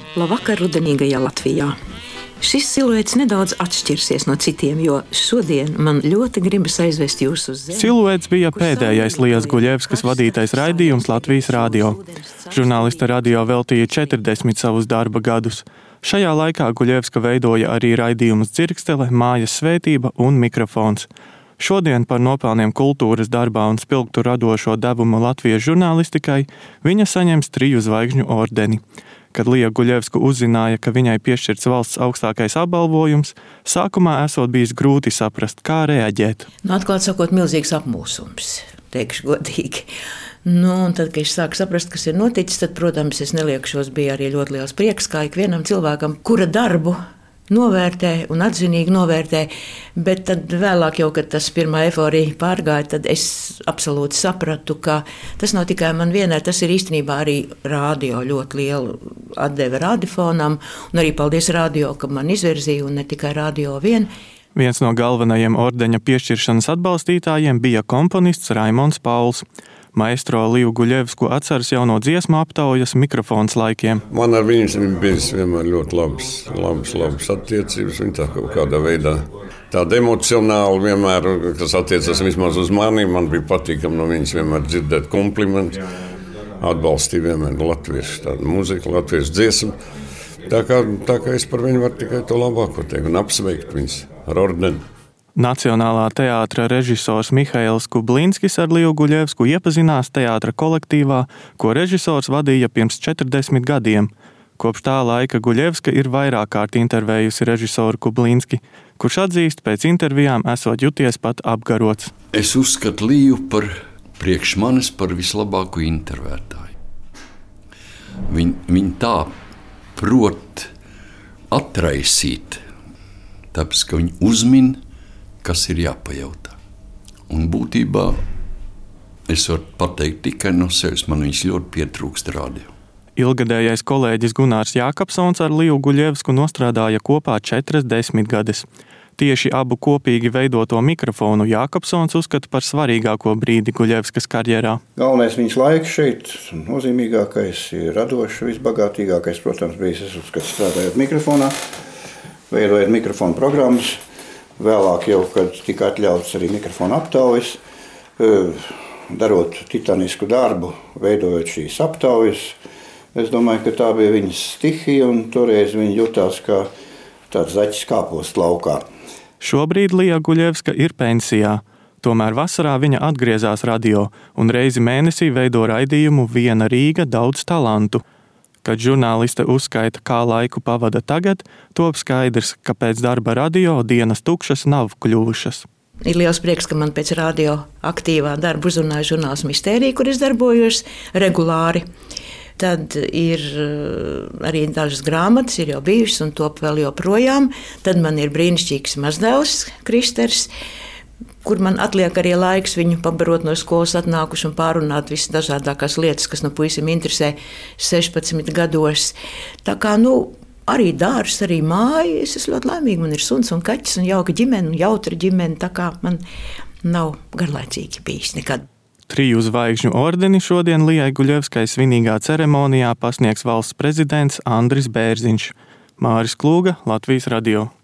Labvakar rudenīgajā Latvijā. Šis siluets nedaudz atšķirsies no citiem, jo šodien man ļoti gribas aizvest jūs uz zemi. Siluets bija pēdējais Lijas Guļevskas vadītais raidījums Latvijas radio. Žurnāliste radio veltīja 40 savus darba gadus. Šajā laikā Guļevska veidoja arī raidījumus Dzirkstele, Mājas svētība un mikrofons. Šodien par nopelniem kultūras darbā un spilgtu radošo devumu Latvijas žurnālistikai viņa saņems 3 zvaigžņu ordeni. Kad Lija Guļevska uzzināja, ka viņai piešķirts valsts augstākais apbalvojums, sākumā esot bijis grūti saprast, kā reaģēt. Atklāt sakot, milzīgs apmūsums, teikšu godīgi. Un tad, kad es sāku saprast, kas ir noticis, tad, protams, es neliekšos, bija arī ļoti liels prieks, kā ikvienam cilvēkam, kura darbu novērtē un atzinīgi novērtē, bet tad vēlāk jau, kad tas pirmā eforija pārgāja, tad es absolūti sapratu, ka tas nav tikai man vienai, tas ir īstenībā arī radio ļoti lielu atdeve radiofonam, un arī paldies radio, ka man izvirzīja, un ne tikai radio vien. Viens no galvenajiem ordeņa piešķiršanas atbalstītājiem bija komponists Raimons Pauls. Maestro Liju Guļevsku atceras jau no dziesmu aptaujas mikrofons laikiem. Man ar viņu bija vienmēr ļoti labas attiecības. Viņa tā kaut kādā veidā tāda emocionāli vienmēr, kas attiecas vismaz uz mani, man bija patīkami no viņas vienmēr dzirdēt komplimentus. Atbalstīja vienmēr latviešu tādu mūziku, latviešu dziesmu. Tā kā es par viņu varu tikai to labāko teikt un apsveikt viņus ar ordeni. Nacionālā teātra režisors Mihails Kublinskis ar Liju Guļevsku iepazinās teātra kolektīvā, ko režisors vadīja pirms 40 gadiem. Kopš tā laika Guļevska ir vairāk kārt intervējusi režisoru Kublinski, kurš atzīst pēc intervijām esot juties pat apgarots. Es uzskatu Liju priekš manis par vislabāko intervētāju. Viņa tā prot atraisīt, tāpēc, ka viņa uzmin, kas ir jāpajautā. Un būtībā es varu pateikt tikai no sevis, man viņš ļoti pietrūkst radio. Ilgadējais kolēģis Gunārs Jākapsons ar Liju Guļevsku nostrādāja kopā 40 gadus. Tieši abu kopīgi veidoto mikrofonu Jākapsons uzskata par svarīgāko brīdi Guļevskas karjerā. Galvenais viņas laiks šeit, nozīmīgākais, radošs, visbagātīgākais, protams, bija es uzskatu strādājot mikrofonā, veidojot mikrofonu programmas. Vēlāk jau, kad tika atļauts arī mikrofona aptaujas, darot titanisku darbu, veidojot šīs aptaujas. Es domāju, ka tā bija viņas stihija, un toreiz viņa jutās kā tāds zaķis kāpost laukā. Šobrīd Lija Guļevska ir pensijā. Tomēr vasarā viņa atgriezās radio un reizi mēnesī veido raidījumu Viena Rīga daudz talantu. Kad žurnāliste uzskaita, kā laiku pavada tagad, top skaidrs, ka pēc darba radio dienas tukšas nav kļuvušas. Ir liels prieks, ka man pēc radio aktīvā darba uzrunāja žurnāls Mistērija, kur es darbojos regulāri. Tad ir arī dažas grāmatas, ir jau bijušas un top vēl joprojām. Tad man ir brīnišķīgs mazdēls Kristers, kur man atliek arī laiks viņu pabarot no skolas atnākuši un pārunāt visas dažādākās lietas, kas no puisim interesē 16 gados. Tā kā, arī dārs, arī māja, es esmu ļoti laimīga, man ir suns un kaķis un jauka ģimene un jautra ģimene, tā kā man nav garlaicīgi bijis nekad. 3 zvaigžņu ordeni šodien Lijai Guļevskai svinīgā ceremonijā pasniegs valsts prezidents Andris Bērziņš. Māris Klūga, Latvijas radio.